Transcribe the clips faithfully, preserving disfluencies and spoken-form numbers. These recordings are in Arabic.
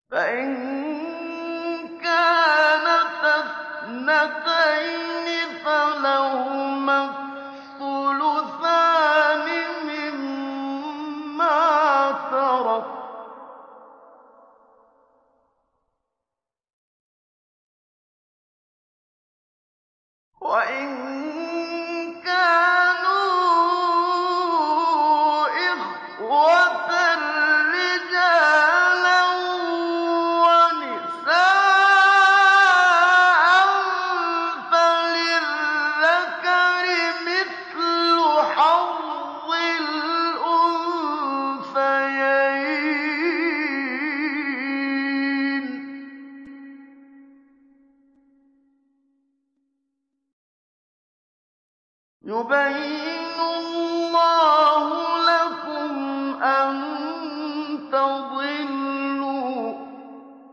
فإن كانتا اثنتين فلهما الثلثان مما ترك ۚ وإن كانوا إخوة رجالا ونساء فللذكر مثل حظ الأنثيين ۗ يبين الله لكم أن تضلوا ۗ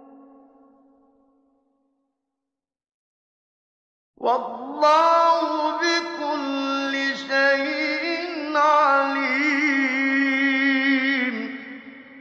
والله